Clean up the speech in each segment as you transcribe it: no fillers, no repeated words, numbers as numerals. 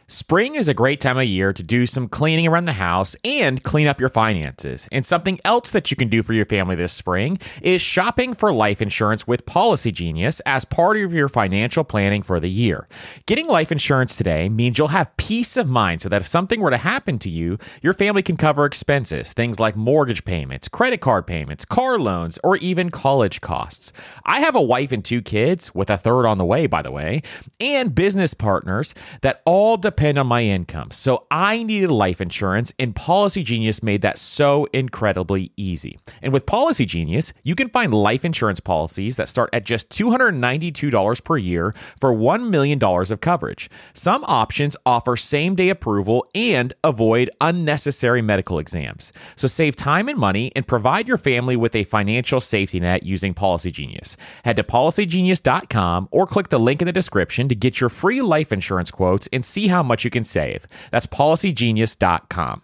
Spring is a great time of year to do some cleaning around the house and clean up your finances. And something else that you can do for your family this spring is shopping for life insurance with Policy Genius as part of your financial planning for the year. Getting life insurance today means you'll have peace of mind so that if something were to happen to you, your family can cover expenses, things like mortgage payments, credit card payments, car loans, or even college costs. I have a wife and 2 kids, with a third on the way, by the way, and business partners that all depend on my income. So I needed life insurance, and Policy Genius made that so incredibly easy. And with Policy Genius, you can find life insurance policies that start at just $292 per year for $1 million of coverage. Some options offer same-day approval and avoid unnecessary medical exams. So save time and money and provide your family with a financial safety net using Policy Genius. Head to policygenius.com or click the link in the description to get your free life insurance quotes and see how much you can save. That's policygenius.com.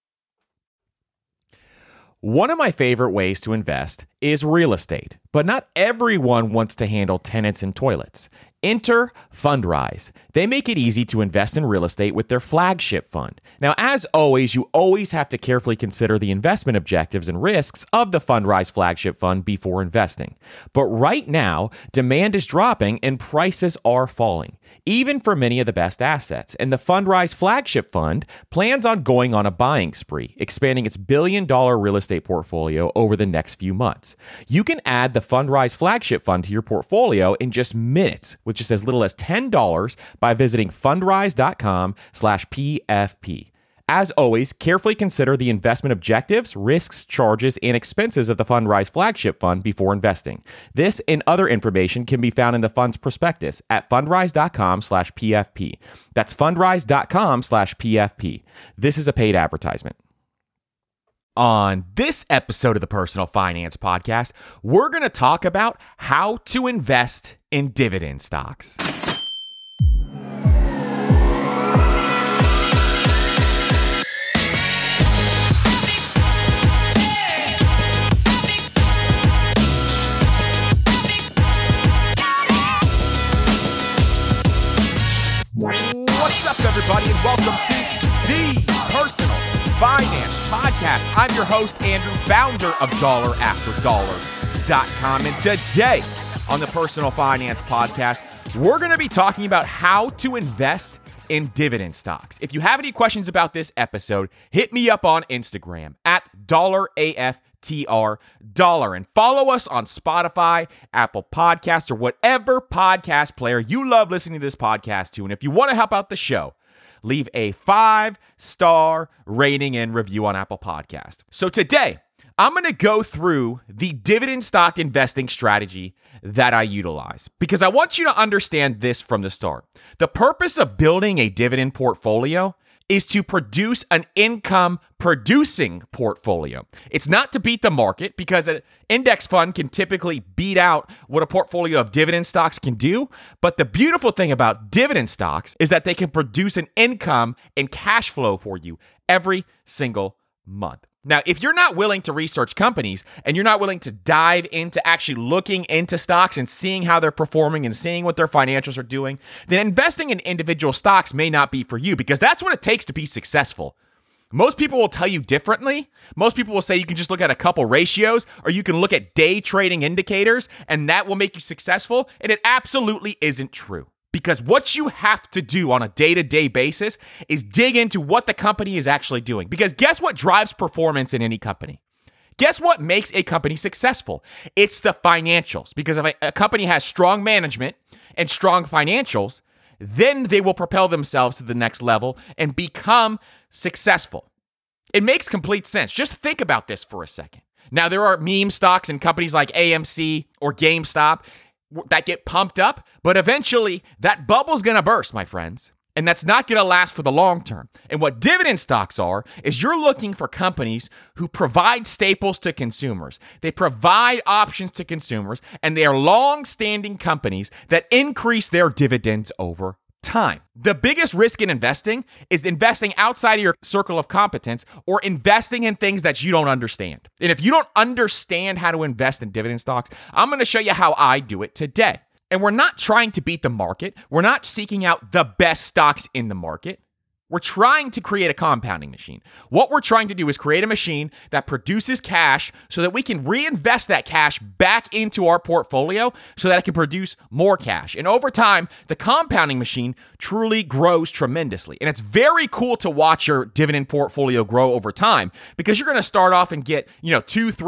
One of my favorite ways to invest is real estate, but not everyone wants to handle tenants and toilets. Enter Fundrise. They make it easy to invest in real estate with their flagship fund. Now, as always, you always have to carefully consider the investment objectives and risks of the Fundrise flagship fund before investing. But right now, demand is dropping and prices are falling, even for many of the best assets. And the Fundrise flagship fund plans on going on a buying spree, expanding its billion-dollar real estate portfolio over the next few months. You can add the Fundrise flagship fund to your portfolio in just minutes, with just as little as $10 by visiting fundrise.com/PFP. As always, carefully consider the investment objectives, risks, charges, and expenses of the Fundrise flagship fund before investing. This and other information can be found in the fund's prospectus at fundrise.com/PFP. That's fundrise.com/PFP. This is a paid advertisement. On this episode of the Personal Finance Podcast, we're going to talk about how to invest in dividend stocks. What's up, everybody, and welcome to the Personal Finance Podcast. I'm your host, Andrew, founder of DollarAfterDollar.com. And today on the Personal Finance Podcast, we're going to be talking about how to invest in dividend stocks. If you have any questions about this episode, hit me up on Instagram at $AFTR and follow us on Spotify, Apple Podcasts, or whatever podcast player you love listening to this podcast to. And if you want to help out the show, leave a 5-star rating and review on Apple Podcast. So today, I'm going to go through the dividend stock investing strategy that I utilize because I want you to understand this from the start. The purpose of building a dividend portfolio is to produce an income-producing portfolio. It's not to beat the market because an index fund can typically beat out what a portfolio of dividend stocks can do. But the beautiful thing about dividend stocks is that they can produce an income and cash flow for you every single month. Now, if you're not willing to research companies and you're not willing to dive into actually looking into stocks and seeing how they're performing and seeing what their financials are doing, then investing in individual stocks may not be for you because that's what it takes to be successful. Most people will tell you differently. Most people will say you can just look at a couple ratios or you can look at day trading indicators and that will make you successful. And it absolutely isn't true. Because what you have to do on a day-to-day basis is dig into what the company is actually doing. Because guess what drives performance in any company? Guess what makes a company successful? It's the financials. Because if a company has strong management and strong financials, then they will propel themselves to the next level and become successful. It makes complete sense. Just think about this for a second. Now, there are meme stocks and companies like AMC or GameStop that get pumped up, but eventually that bubble's going to burst, my friends. And that's not going to last for the long term. And what dividend stocks are is you're looking for companies who provide staples to consumers. They provide options to consumers, and they are long-standing companies that increase their dividends over time. The biggest risk in investing is investing outside of your circle of competence or investing in things that you don't understand. And if you don't understand how to invest in dividend stocks, I'm going to show you how I do it today. And we're not trying to beat the market. We're not seeking out the best stocks in the market. We're trying to create a compounding machine. What we're trying to do is create a machine that produces cash so that we can reinvest that cash back into our portfolio so that it can produce more cash. And over time, the compounding machine truly grows tremendously. And it's very cool to watch your dividend portfolio grow over time because you're going to start off and get, $2,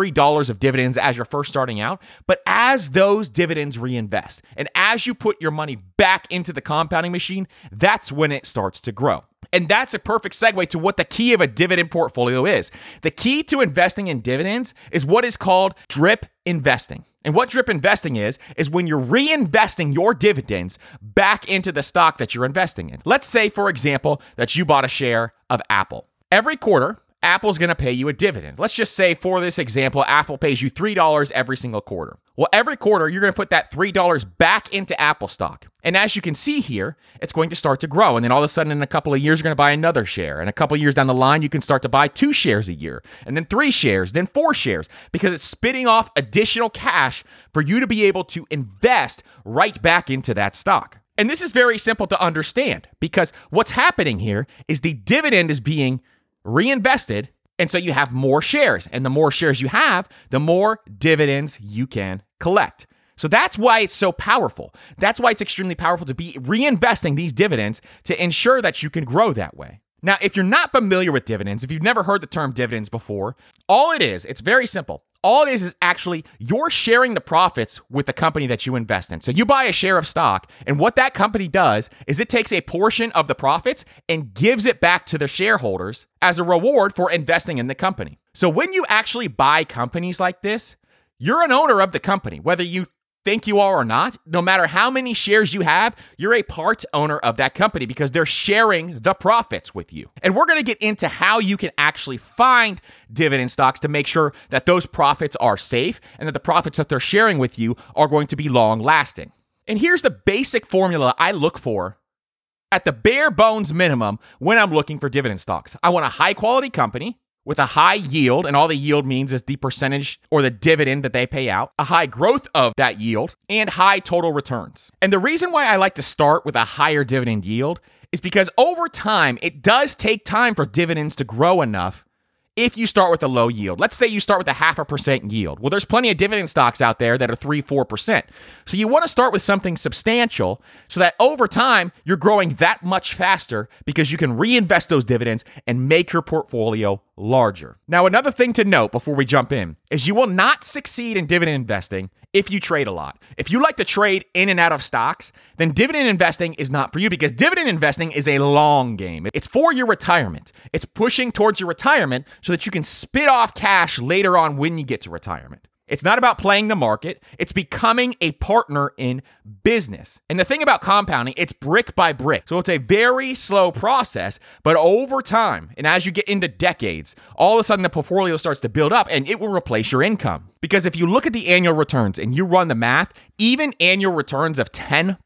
$3 of dividends as you're first starting out. But as those dividends reinvest and as you put your money back into the compounding machine, that's when it starts to grow. And that's a perfect segue to what the key of a dividend portfolio is. The key to investing in dividends is what is called drip investing. And what drip investing is when you're reinvesting your dividends back into the stock that you're investing in. Let's say, for example, that you bought a share of Apple. Every quarter, Apple's going to pay you a dividend. Let's just say, for this example, Apple pays you $3 every single quarter. Well, every quarter, you're going to put that $3 back into Apple stock. And as you can see here, it's going to start to grow. And then all of a sudden, in a couple of years, you're going to buy another share. And a couple of years down the line, you can start to buy 2 shares a year, and then 3 shares, then 4 shares, because it's spitting off additional cash for you to be able to invest right back into that stock. And this is very simple to understand because what's happening here is the dividend is being reinvested, and so you have more shares. And the more shares you have, the more dividends you can collect. So that's why it's so powerful. That's why it's extremely powerful to be reinvesting these dividends to ensure that you can grow that way. Now, if you're not familiar with dividends, if you've never heard the term dividends before, all it is, it's very simple. All it is actually you're sharing the profits with the company that you invest in. So you buy a share of stock, and what that company does is it takes a portion of the profits and gives it back to the shareholders as a reward for investing in the company. So when you actually buy companies like this, you're an owner of the company, whether you think you are or not. No matter how many shares you have, you're a part owner of that company because they're sharing the profits with you. And we're going to get into how you can actually find dividend stocks to make sure that those profits are safe and that the profits that they're sharing with you are going to be long lasting. And here's the basic formula I look for at the bare bones minimum when I'm looking for dividend stocks. I want a high quality company with a high yield, and all the yield means is the percentage or the dividend that they pay out, a high growth of that yield, and high total returns. And the reason why I like to start with a higher dividend yield is because over time, it does take time for dividends to grow enough if you start with a low yield. Let's say you start with a 0.5% yield. Well, there's plenty of dividend stocks out there that are 3-4%. So you want to start with something substantial so that over time, you're growing that much faster because you can reinvest those dividends and make your portfolio larger. Now, another thing to note before we jump in is you will not succeed in dividend investing if you trade a lot. If you like to trade in and out of stocks, then dividend investing is not for you because dividend investing is a long game. It's for your retirement. It's pushing towards your retirement so that you can spit off cash later on when you get to retirement. It's not about playing the market. It's becoming a partner in business. And the thing about compounding, it's brick by brick. So it's a very slow process, but over time, and as you get into decades, all of a sudden the portfolio starts to build up and it will replace your income. Because if you look at the annual returns and you run the math, even annual returns of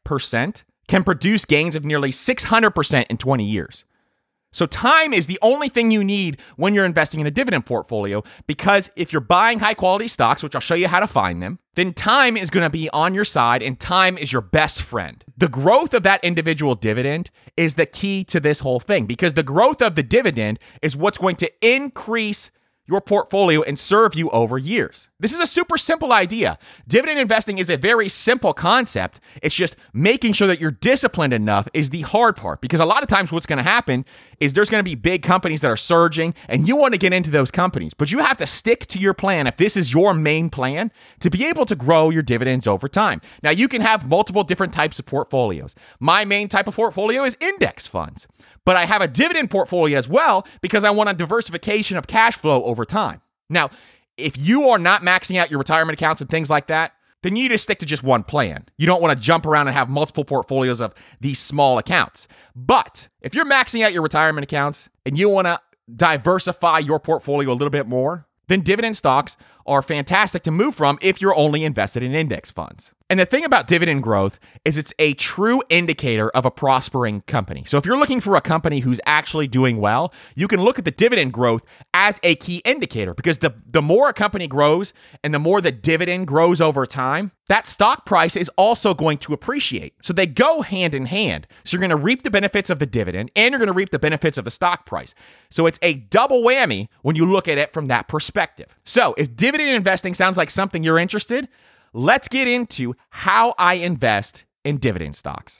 10% can produce gains of nearly 600% in 20 years. So time is the only thing you need when you're investing in a dividend portfolio, because if you're buying high quality stocks, which I'll show you how to find them, then time is going to be on your side and time is your best friend. The growth of that individual dividend is the key to this whole thing, because the growth of the dividend is what's going to increase your portfolio and serve you over years. This is a super simple idea. Dividend investing is a very simple concept. It's just making sure that you're disciplined enough is the hard part, because a lot of times what's going to happen is there's going to be big companies that are surging and you want to get into those companies, but you have to stick to your plan if this is your main plan to be able to grow your dividends over time. Now, you can have multiple different types of portfolios. My main type of portfolio is index funds, but I have a dividend portfolio as well because I want a diversification of cash flow over time. Now, if you are not maxing out your retirement accounts and things like that, then you need to stick to just one plan. You don't want to jump around and have multiple portfolios of these small accounts. But if you're maxing out your retirement accounts and you want to diversify your portfolio a little bit more, then dividend stocks are fantastic to move from if you're only invested in index funds. And the thing about dividend growth is it's a true indicator of a prospering company. So if you're looking for a company who's actually doing well, you can look at the dividend growth as a key indicator, because the more a company grows and the more the dividend grows over time, that stock price is also going to appreciate. So they go hand in hand. So you're going to reap the benefits of the dividend and you're going to reap the benefits of the stock price. So it's a double whammy when you look at it from that perspective. So if dividend investing sounds like something you're interested, let's get into how I invest in dividend stocks.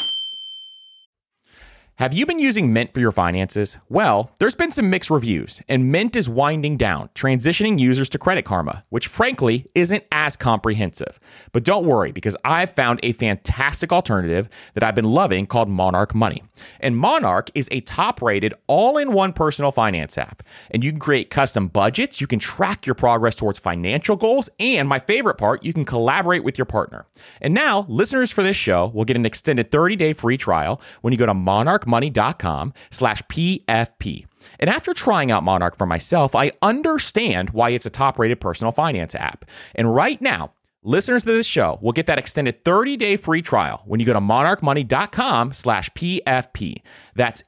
Have you been using Mint for your finances? Well, there's been some mixed reviews, and Mint is winding down, transitioning users to Credit Karma, which frankly isn't as comprehensive. But don't worry, because I've found a fantastic alternative that I've been loving called Monarch Money. And Monarch is a top-rated, all-in-one personal finance app. And you can create custom budgets, you can track your progress towards financial goals, and my favorite part, you can collaborate with your partner. And now, listeners for this show will get an extended 30-day free trial when you go to monarchmoney.com/PFP. And after trying out Monarch for myself, I understand why it's a top-rated personal finance app. And right now, listeners to this show will get that extended 30-day free trial when you go to monarchmoney.com/PFP. That's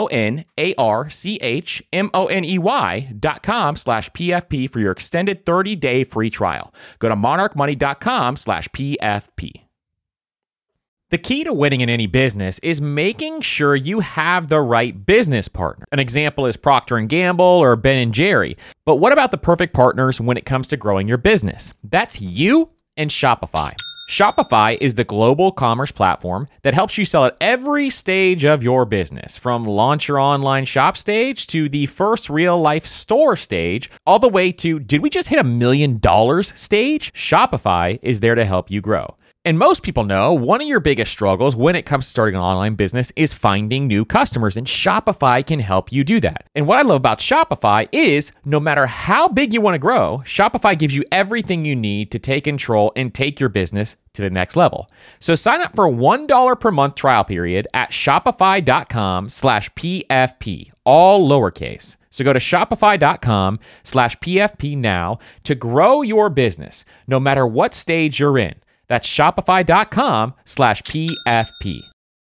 monarchmoney.com/PFP for your extended 30-day free trial. Go to monarchmoney.com/PFP. The key to winning in any business is making sure you have the right business partner. An example is Procter & Gamble or Ben & Jerry. But what about the perfect partners when it comes to growing your business? That's you and Shopify. Shopify is the global commerce platform that helps you sell at every stage of your business, from launch your online shop stage to the first real-life store stage, all the way to did we just hit $1 million stage? Shopify is there to help you grow. And most people know one of your biggest struggles when it comes to starting an online business is finding new customers, and Shopify can help you do that. And what I love about Shopify is no matter how big you want to grow, Shopify gives you everything you need to take control and take your business to the next level. So sign up for a $1 per month trial period at shopify.com/PFP, all lowercase. So go to shopify.com/PFP now to grow your business, no matter what stage you're in. That's shopify.com/PFP.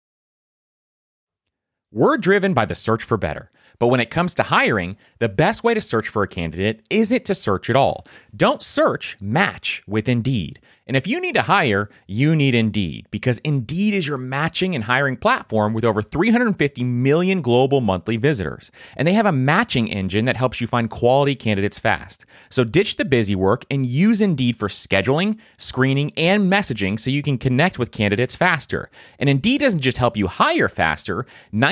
We're driven by the search for better. But when it comes to hiring, the best way to search for a candidate isn't to search at all. Don't search, match with Indeed. And if you need to hire, you need Indeed, because Indeed is your matching and hiring platform with over 350 million global monthly visitors. And they have a matching engine that helps you find quality candidates fast. So ditch the busy work and use Indeed for scheduling, screening, and messaging so you can connect with candidates faster. And Indeed doesn't just help you hire faster.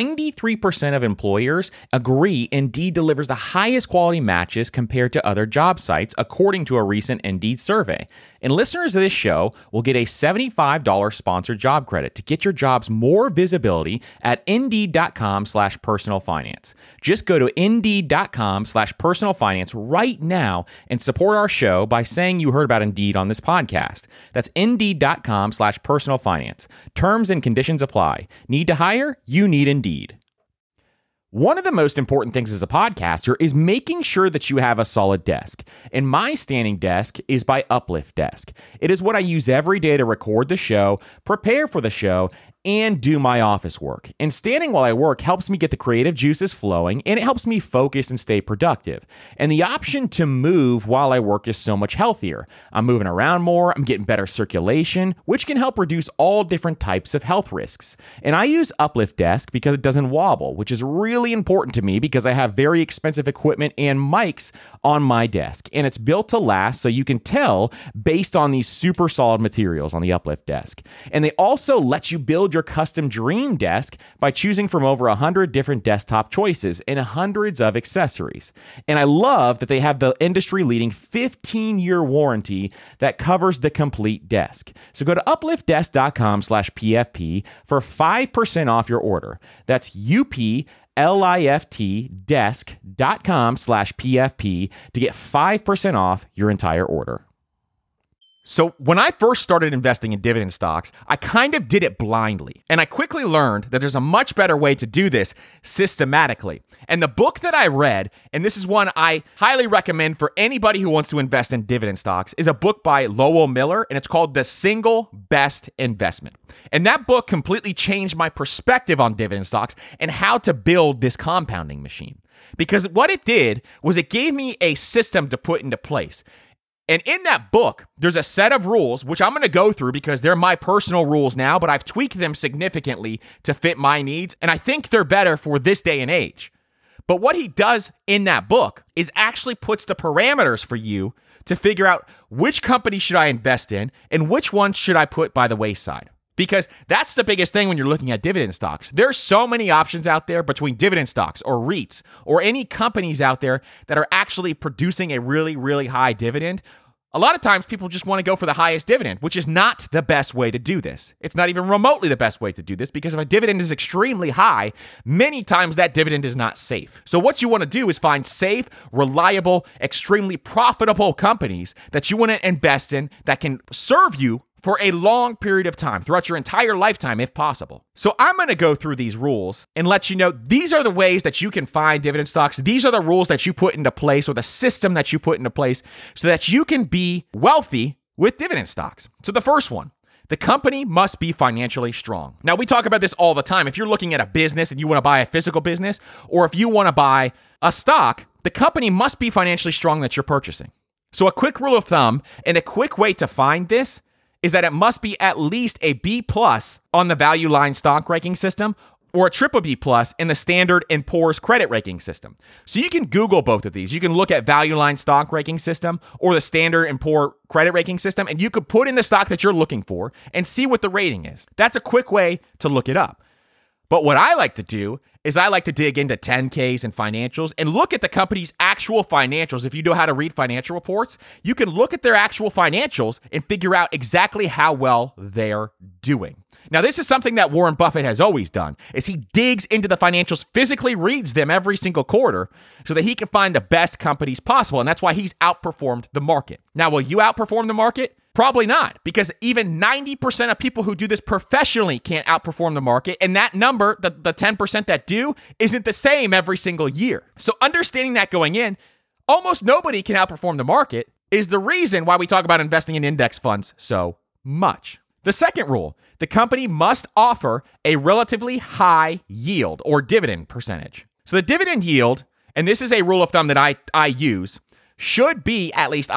93% of employers agree Indeed delivers the highest quality matches compared to other job sites, according to a recent Indeed survey. And listeners of this show will get a $75 sponsored job credit to get your jobs more visibility at Indeed.com/personalfinance. Just go to Indeed.com/personalfinance right now and support our show by saying you heard about Indeed on this podcast. That's Indeed.com/personalfinance. Terms and conditions apply. Need to hire? You need Indeed. One of the most important things as a podcaster is making sure that you have a solid desk. And my standing desk is by Uplift Desk. It is what I use every day to record the show, prepare for the show, and do my office work. And standing while I work helps me get the creative juices flowing, and it helps me focus and stay productive. And the option to move while I work is so much healthier. I'm moving around more, I'm getting better circulation, which can help reduce all different types of health risks. And I use Uplift Desk because it doesn't wobble, which is really important to me because I have very expensive equipment and mics on my desk. And it's built to last, so you can tell based on these super solid materials on the Uplift Desk. And they also let you build your custom dream desk by choosing from over 100 different desktop choices and hundreds of accessories. And I love that they have the industry-leading 15-year warranty that covers the complete desk. So go to upliftdesk.com/PFP for 5% off your order. That's UPLIFT desk.com/PFP to get 5% off your entire order. So when I first started investing in dividend stocks, I kind of did it blindly. And I quickly learned that there's a much better way to do this systematically. And the book that I read, and this is one I highly recommend for anybody who wants to invest in dividend stocks, is a book by Lowell Miller, and it's called The Single Best Investment. And that book completely changed my perspective on dividend stocks and how to build this compounding machine. Because what it did was it gave me a system to put into place. And in that book, there's a set of rules, which I'm going to go through because they're my personal rules now, but I've tweaked them significantly to fit my needs, and I think they're better for this day and age. But what he does in that book is actually puts the parameters for you to figure out which company should I invest in and which ones should I put by the wayside. Because that's the biggest thing when you're looking at dividend stocks. There's so many options out there between dividend stocks or REITs or any companies out there that are actually producing a really, really high dividend. A lot of times people just want to go for the highest dividend, which is not the best way to do this. It's not even remotely the best way to do this because if a dividend is extremely high, many times that dividend is not safe. So what you want to do is find safe, reliable, extremely profitable companies that you want to invest in that can serve you for a long period of time, throughout your entire lifetime, if possible. So I'm going to go through these rules and let you know these are the ways that you can find dividend stocks. These are the rules that you put into place or the system that you put into place so that you can be wealthy with dividend stocks. So the first one, the company must be financially strong. Now, we talk about this all the time. If you're looking at a business and you want to buy a physical business, or if you want to buy a stock, the company must be financially strong that you're purchasing. So a quick rule of thumb and a quick way to find this is that it must be at least a B+ on the Value Line stock ranking system or a triple B+ in the Standard & Poor's credit ranking system. So you can Google both of these. You can look at Value Line stock ranking system or the Standard & Poor credit ranking system, and you could put in the stock that you're looking for and see what the rating is. That's a quick way to look it up. But what I like to do is I like to dig into 10Ks and financials and look at the company's actual financials. If you know how to read financial reports, you can look at their actual financials and figure out exactly how well they're doing. Now, this is something that Warren Buffett has always done, is he digs into the financials, physically reads them every single quarter so that he can find the best companies possible. And that's why he's outperformed the market. Now, will you outperform the market? Probably not, because even 90% of people who do this professionally can't outperform the market. And that number, the 10% that do, isn't the same every single year. So understanding that going in, almost nobody can outperform the market is the reason why we talk about investing in index funds so much. The second rule, the company must offer a relatively high yield or dividend percentage. So the dividend yield, and this is a rule of thumb that I use, should be at least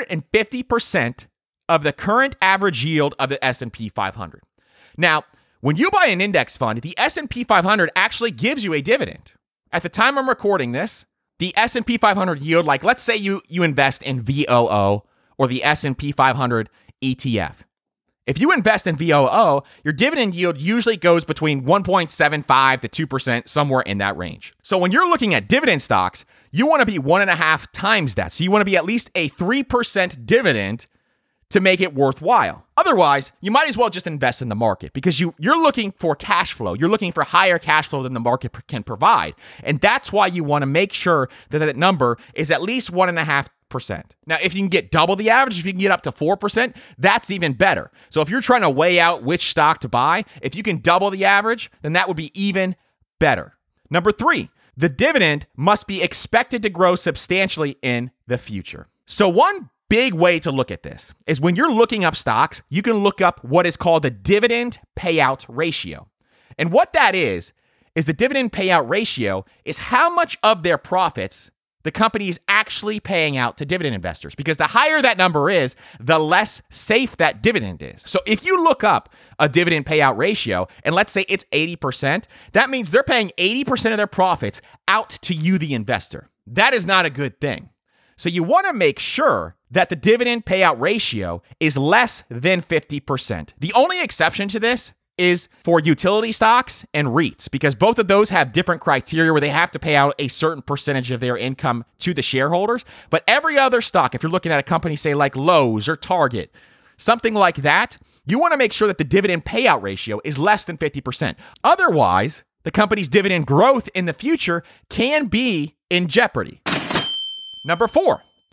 150% of the current average yield of the S&P 500. Now, when you buy an index fund, the S&P 500 actually gives you a dividend. At the time I'm recording this, the S&P 500 yield, like let's say you invest in VOO or the S&P 500 ETF. If you invest in VOO, your dividend yield usually goes between 1.75 to 2%, somewhere in that range. So when you're looking at dividend stocks, you want to be 1.5 times that. So you want to be at least a 3% dividend to make it worthwhile. Otherwise, you might as well just invest in the market because you're looking for cash flow. You're looking for higher cash flow than the market can provide. And that's why you want to make sure that that number is at least 1.5%. Now, if you can get double the average, if you can get up to 4%, that's even better. So if you're trying to weigh out which stock to buy, if you can double the average, then that would be even better. Number 3, the dividend must be expected to grow substantially in the future. So one big way to look at this is when you're looking up stocks, you can look up what is called the dividend payout ratio. And what that is the dividend payout ratio is how much of their profits the company is actually paying out to dividend investors. Because the higher that number is, the less safe that dividend is. So if you look up a dividend payout ratio, and let's say it's 80%, that means they're paying 80% of their profits out to you, the investor. That is not a good thing. So you want to make sure that the dividend payout ratio is less than 50%. The only exception to this is for utility stocks and REITs, because both of those have different criteria where they have to pay out a certain percentage of their income to the shareholders. But every other stock, if you're looking at a company, say like Lowe's or Target, something like that, you want to make sure that the dividend payout ratio is less than 50%. Otherwise, the company's dividend growth in the future can be in jeopardy. Number 4,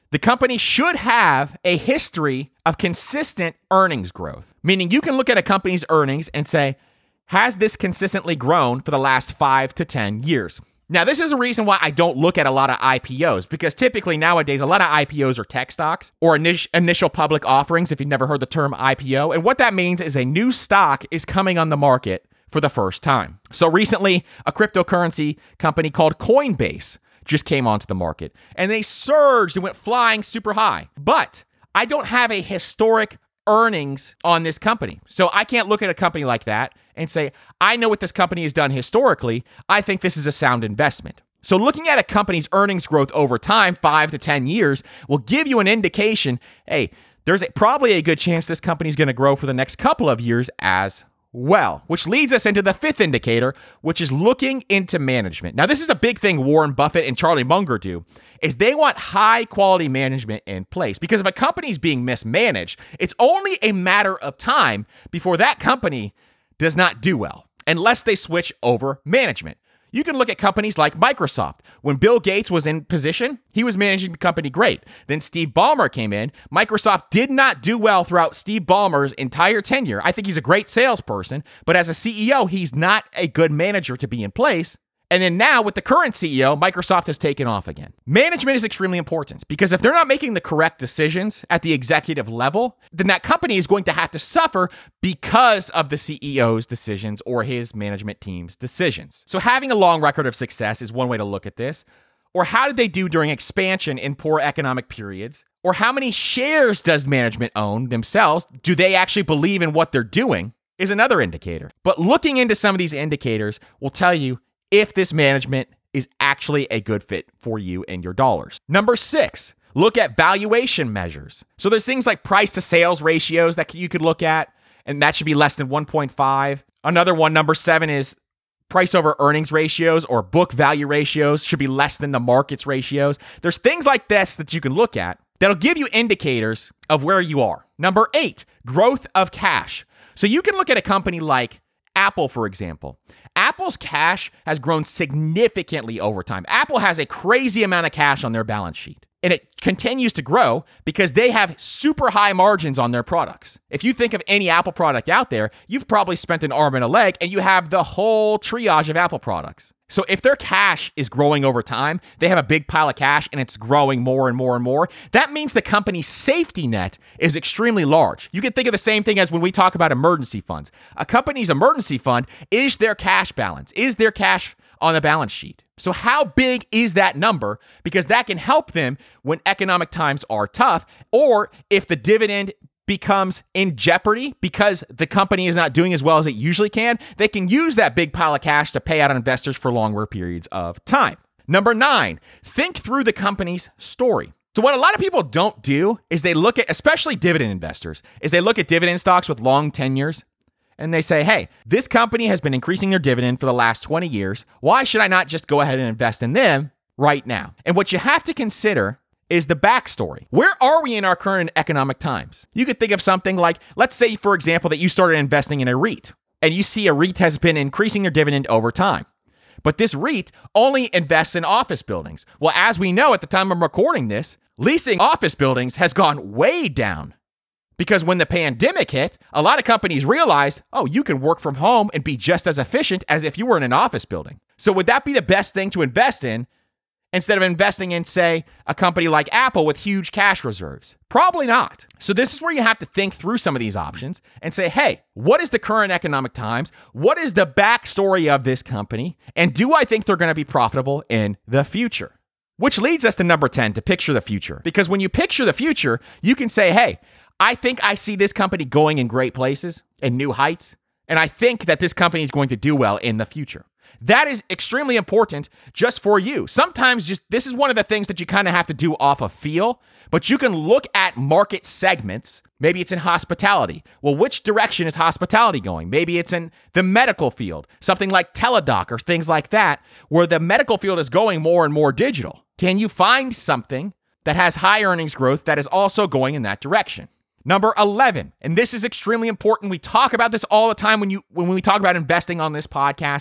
The company should have a history of consistent earnings growth, meaning you can look at a company's earnings and say, has this consistently grown for the last 5 to 10 years? Now, this is a reason why I don't look at a lot of IPOs, because typically nowadays, a lot of IPOs are tech stocks or initial public offerings, if you've never heard the term IPO. And what that means is a new stock is coming on the market for the first time. So recently, a cryptocurrency company called Coinbase just came onto the market, and they surged and went flying super high. But I don't have a historic earnings on this company. So I can't look at a company like that and say, I know what this company has done historically. I think this is a sound investment. So looking at a company's earnings growth over time, 5 to 10 years, will give you an indication, hey, there's probably a good chance this company is going to grow for the next couple of years as well, which leads us into the fifth indicator, which is looking into management. Now, this is a big thing Warren Buffett and Charlie Munger do, is they want high quality management in place, because if a company's being mismanaged, it's only a matter of time before that company does not do well, unless they switch over management. You can look at companies like Microsoft. When Bill Gates was in position, he was managing the company great. Then Steve Ballmer came in. Microsoft did not do well throughout Steve Ballmer's entire tenure. I think he's a great salesperson, but as a CEO, he's not a good manager to be in place. And then now with the current CEO, Microsoft has taken off again. Management is extremely important, because if they're not making the correct decisions at the executive level, then that company is going to have to suffer because of the CEO's decisions or his management team's decisions. So having a long record of success is one way to look at this. Or how did they do during expansion in poor economic periods? Or how many shares does management own themselves? Do they actually believe in what they're doing? Is another indicator. But looking into some of these indicators will tell you if this management is actually a good fit for you and your dollars. Number 6, look at valuation measures. So there's things like price to sales ratios that you could look at, and that should be less than 1.5. Another one, number 7, is price over earnings ratios or book value ratios should be less than the market's ratios. There's things like this that you can look at that'll give you indicators of where you are. Number 8, growth of cash. So you can look at a company like Apple, for example. Apple's cash has grown significantly over time. Apple has a crazy amount of cash on their balance sheet, and it continues to grow because they have super high margins on their products. If you think of any Apple product out there, you've probably spent an arm and a leg, and you have the whole triage of Apple products. So if their cash is growing over time, they have a big pile of cash and it's growing more and more and more, that means the company's safety net is extremely large. You can think of the same thing as when we talk about emergency funds. A company's emergency fund is their cash balance, is their cash on the balance sheet. So how big is that number? Because that can help them when economic times are tough, or if the dividend becomes in jeopardy because the company is not doing as well as it usually can, they can use that big pile of cash to pay out on investors for longer periods of time. Number 9, think through the company's story. So what a lot of people don't do is they look at, especially dividend investors, is they look at dividend stocks with long tenures and they say, hey, this company has been increasing their dividend for the last 20 years. Why should I not just go ahead and invest in them right now? And what you have to consider is the backstory. Where are we in our current economic times? You could think of something like, let's say, for example, that you started investing in a REIT, and you see a REIT has been increasing their dividend over time. But this REIT only invests in office buildings. Well, as we know at the time I'm recording this, leasing office buildings has gone way down. Because when the pandemic hit, a lot of companies realized, oh, you can work from home and be just as efficient as if you were in an office building. So would that be the best thing to invest in instead of investing in, say, a company like Apple with huge cash reserves? Probably not. So this is where you have to think through some of these options and say, hey, what is the current economic times? What is the backstory of this company? And do I think they're going to be profitable in the future? Which leads us to number 10, to picture the future. Because when you picture the future, you can say, hey, I think I see this company going in great places and new heights, and I think that this company is going to do well in the future. That is extremely important just for you. Sometimes this is one of the things that you kind of have to do off of feel, but you can look at market segments. Maybe it's in hospitality. Well, which direction is hospitality going? Maybe it's in the medical field, something like Teladoc or things like that, where the medical field is going more and more digital. Can you find something that has high earnings growth that is also going in that direction? Number 11, and this is extremely important. We talk about this all the time when we talk about investing on this podcast.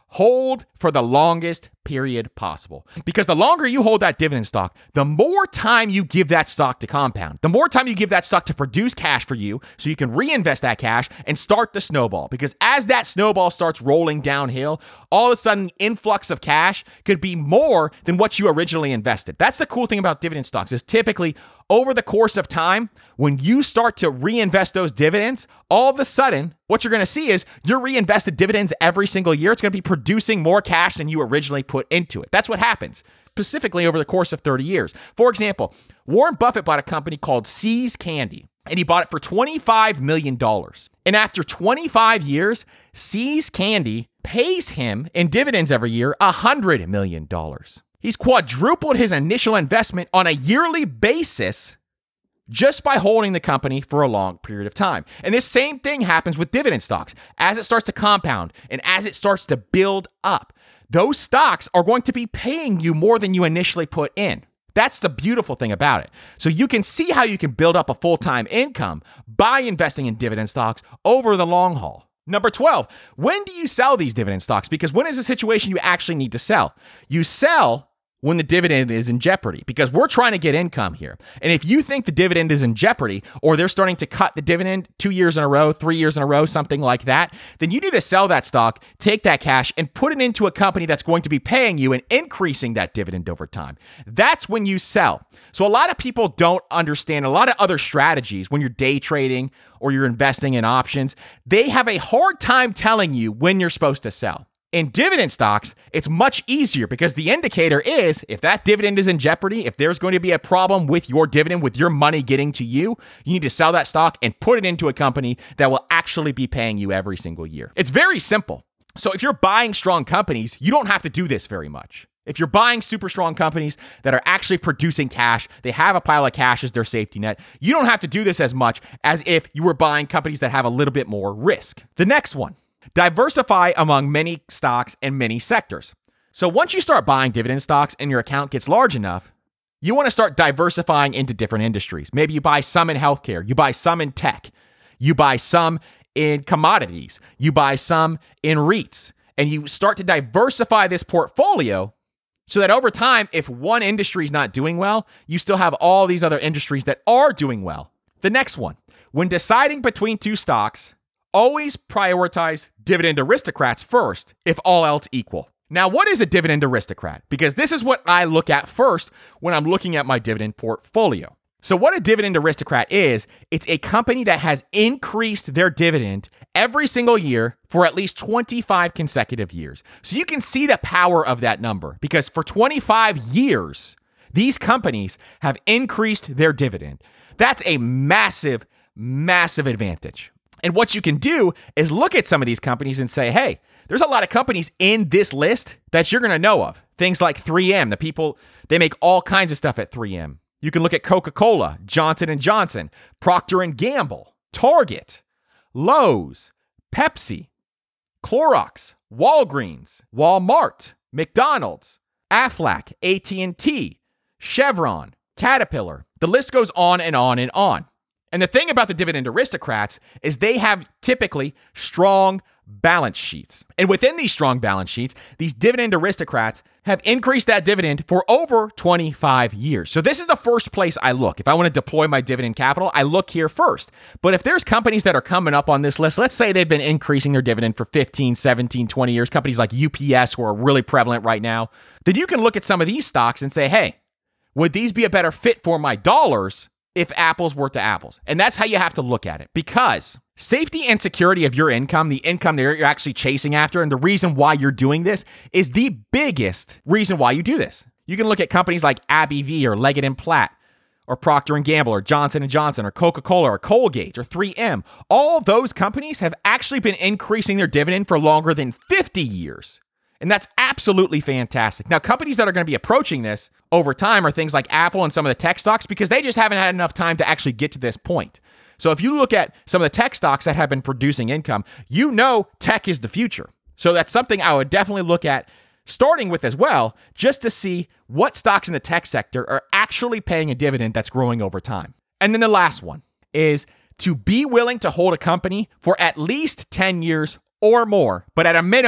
hold for the longest period possible. Because the longer you hold that dividend stock, the more time you give that stock to compound, the more time you give that stock to produce cash for you so you can reinvest that cash and start the snowball. Because as that snowball starts rolling downhill, all of a sudden the influx of cash could be more than what you originally invested. That's the cool thing about dividend stocks is typically over the course of time, when you start to reinvest those dividends, all of a sudden, what you're going to see is your reinvested dividends every single year. It's going to be producing more cash than you originally put into it. That's what happens, specifically over the course of 30 years. For example, Warren Buffett bought a company called See's Candy, and he bought it for $25 million. And after 25 years, See's Candy pays him in dividends every year $100 million. He's quadrupled his initial investment on a yearly basis just by holding the company for a long period of time. And this same thing happens with dividend stocks. As it starts to compound and as it starts to build up, those stocks are going to be paying you more than you initially put in. That's the beautiful thing about it. So you can see how you can build up a full-time income by investing in dividend stocks over the long haul. Number 12, when do you sell these dividend stocks? Because when is the situation you actually need to sell? You sell when the dividend is in jeopardy, because we're trying to get income here. And if you think the dividend is in jeopardy, or they're starting to cut the dividend 2 years in a row, 3 years in a row, something like that, then you need to sell that stock, take that cash, and put it into a company that's going to be paying you and increasing that dividend over time. That's when you sell. So a lot of people don't understand a lot of other strategies when you're day trading or you're investing in options. They have a hard time telling you when you're supposed to sell. In dividend stocks, it's much easier because the indicator is if that dividend is in jeopardy, if there's going to be a problem with your dividend, with your money getting to you, you need to sell that stock and put it into a company that will actually be paying you every single year. It's very simple. So if you're buying strong companies, you don't have to do this very much. If you're buying super strong companies that are actually producing cash, they have a pile of cash as their safety net, you don't have to do this as much as if you were buying companies that have a little bit more risk. The next one. Diversify among many stocks and many sectors. So once you start buying dividend stocks and your account gets large enough, you want to start diversifying into different industries. Maybe you buy some in healthcare, you buy some in tech, you buy some in commodities, you buy some in REITs, and you start to diversify this portfolio so that over time, if one industry is not doing well, you still have all these other industries that are doing well. The next one, when deciding between two stocks, always prioritize dividend aristocrats first, if all else equal. Now, what is a dividend aristocrat? Because this is what I look at first when I'm looking at my dividend portfolio. So what a dividend aristocrat is, it's a company that has increased their dividend every single year for at least 25 consecutive years. So you can see the power of that number because for 25 years, these companies have increased their dividend. That's a massive, massive advantage. And what you can do is look at some of these companies and say, hey, there's a lot of companies in this list that you're going to know of. Things like 3M, the people, they make all kinds of stuff at 3M. You can look at Coca-Cola, Johnson & Johnson, Procter & Gamble, Target, Lowe's, Pepsi, Clorox, Walgreens, Walmart, McDonald's, Aflac, AT&T, Chevron, Caterpillar. The list goes on and on and on. And the thing about the dividend aristocrats is they have typically strong balance sheets. And within these strong balance sheets, these dividend aristocrats have increased that dividend for over 25 years. So this is the first place I look. If I want to deploy my dividend capital, I look here first. But if there's companies that are coming up on this list, let's say they've been increasing their dividend for 15, 17, 20 years, companies like UPS who are really prevalent right now, then you can look at some of these stocks and say, hey, would these be a better fit for my dollars if apples were to apples? And that's how you have to look at it, because safety and security of your income, the income that you're actually chasing after, and the reason why you're doing this is the biggest reason why you do this. You can look at companies like AbbVie or Leggett & Platt or Procter & Gamble or Johnson & Johnson or Coca-Cola or Colgate or 3M. All those companies have actually been increasing their dividend for longer than 50 years. And that's absolutely fantastic. Now, companies that are going to be approaching this over time are things like Apple and some of the tech stocks because they just haven't had enough time to actually get to this point. So if you look at some of the tech stocks that have been producing income, you know tech is the future. So that's something I would definitely look at starting with as well, just to see what stocks in the tech sector are actually paying a dividend that's growing over time. And then the last one is to be willing to hold a company for at least 10 years or more, but at a minimum,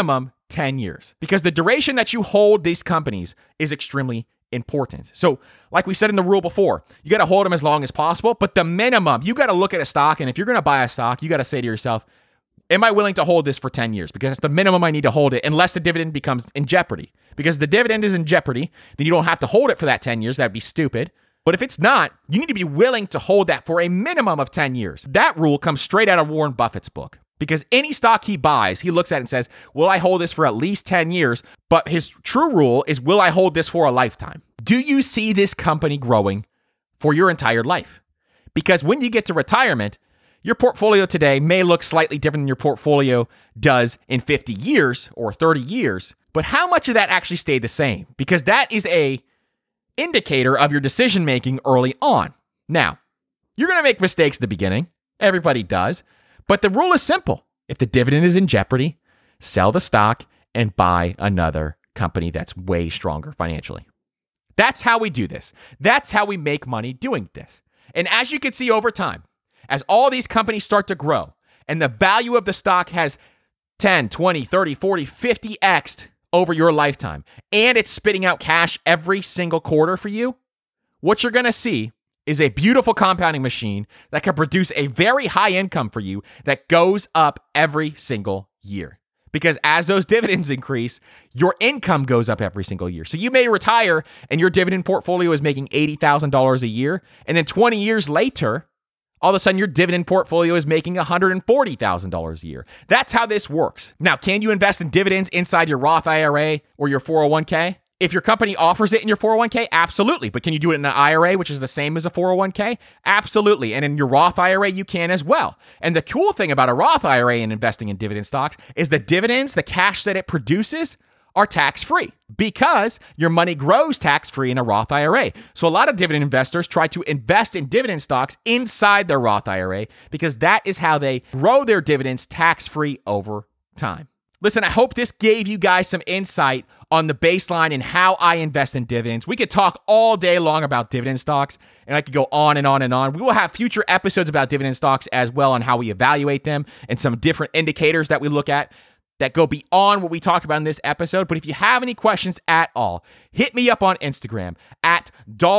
10 years because the duration that you hold these companies is extremely important. So, like we said in the rule before, you got to hold them as long as possible, but the minimum, you got to look at a stock, and if you're going to buy a stock, you got to say to yourself, am I willing to hold this for 10 years? Because it's the minimum I need to hold it unless the dividend becomes in jeopardy. Because if the dividend is in jeopardy, then you don't have to hold it for that 10 years. That'd be stupid. But if it's not, you need to be willing to hold that for a minimum of 10 years. That rule comes straight out of Warren Buffett's book. Because any stock he buys, he looks at it and says, will I hold this for at least 10 years? But his true rule is, will I hold this for a lifetime? Do you see this company growing for your entire life? Because when you get to retirement, your portfolio today may look slightly different than your portfolio does in 50 years or 30 years, but how much of that actually stayed the same? Because that is a indicator of your decision making early on. Now, you're going to make mistakes at the beginning. Everybody does. But the rule is simple. If the dividend is in jeopardy, sell the stock and buy another company that's way stronger financially. That's how we do this. That's how we make money doing this. And as you can see over time, as all these companies start to grow and the value of the stock has 10, 20, 30, 40, 50x'd over your lifetime, and it's spitting out cash every single quarter for you, what you're going to see is a beautiful compounding machine that can produce a very high income for you that goes up every single year. Because as those dividends increase, your income goes up every single year. So you may retire and your dividend portfolio is making $80,000 a year, and then 20 years later, all of a sudden, your dividend portfolio is making $140,000 a year. That's how this works. Now, can you invest in dividends inside your Roth IRA or your 401k? If your company offers it in your 401k, absolutely. But can you do it in an IRA, which is the same as a 401k? Absolutely. And in your Roth IRA, you can as well. And the cool thing about a Roth IRA and investing in dividend stocks is the dividends, the cash that it produces, are tax-free because your money grows tax-free in a Roth IRA. So a lot of dividend investors try to invest in dividend stocks inside their Roth IRA because that is how they grow their dividends tax-free over time. Listen, I hope this gave you guys some insight on the baseline and how I invest in dividends. We could talk all day long about dividend stocks, and I could go on and on and on. We will have future episodes about dividend stocks as well on how we evaluate them and some different indicators that we look at that go beyond what we talked about in this episode. But if you have any questions at all, hit me up on Instagram at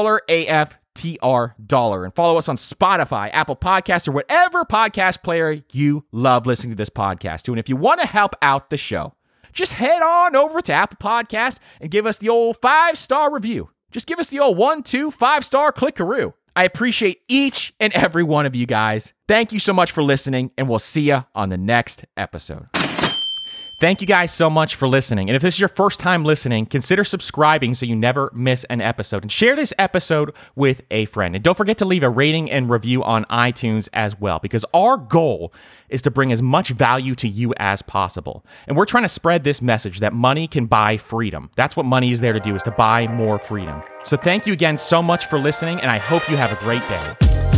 $AFTR and follow us on Spotify, Apple Podcasts, or whatever podcast player you love listening to this podcast to. And if you want to help out the show, just head on over to Apple Podcasts and give us the old 5-star review. Just give us the old 1, 2, 5-star clickaroo. I appreciate each and every one of you guys. Thank you so much for listening, and we'll see you on the next episode. Thank you guys so much for listening. And if this is your first time listening, consider subscribing so you never miss an episode. And share this episode with a friend. And don't forget to leave a rating and review on iTunes as well, because our goal is to bring as much value to you as possible. And we're trying to spread this message that money can buy freedom. That's what money is there to do, is to buy more freedom. So thank you again so much for listening, and I hope you have a great day.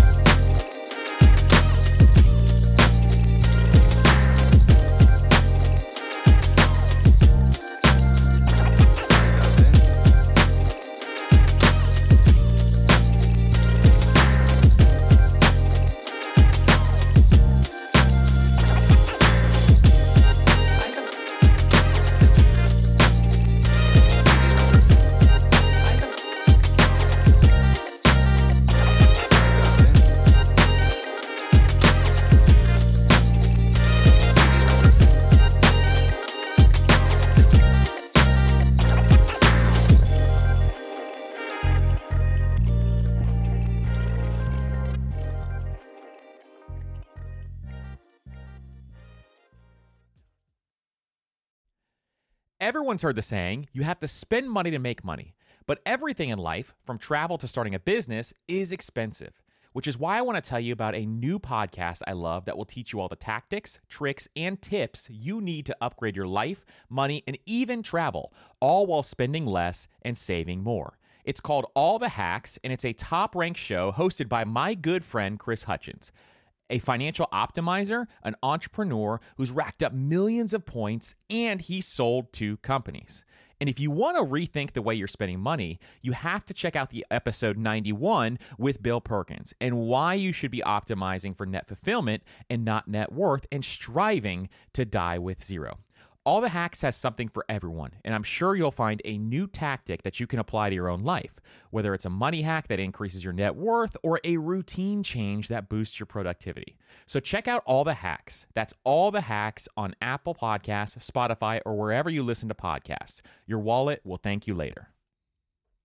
Everyone's heard the saying, you have to spend money to make money. But everything in life, from travel to starting a business, is expensive. Which is why I want to tell you about a new podcast I love that will teach you all the tactics, tricks, and tips you need to upgrade your life, money, and even travel, all while spending less and saving more. It's called All the Hacks, and it's a top-ranked show hosted by my good friend Chris Hutchins, a financial optimizer, an entrepreneur who's racked up millions of points, and he sold 2 companies. And if you want to rethink the way you're spending money, you have to check out the episode 91 with Bill Perkins and why you should be optimizing for net fulfillment and not net worth and striving to die with zero. All the Hacks has something for everyone, and I'm sure you'll find a new tactic that you can apply to your own life, whether it's a money hack that increases your net worth or a routine change that boosts your productivity. So check out All the Hacks. That's All the Hacks on Apple Podcasts, Spotify, or wherever you listen to podcasts. Your wallet will thank you later.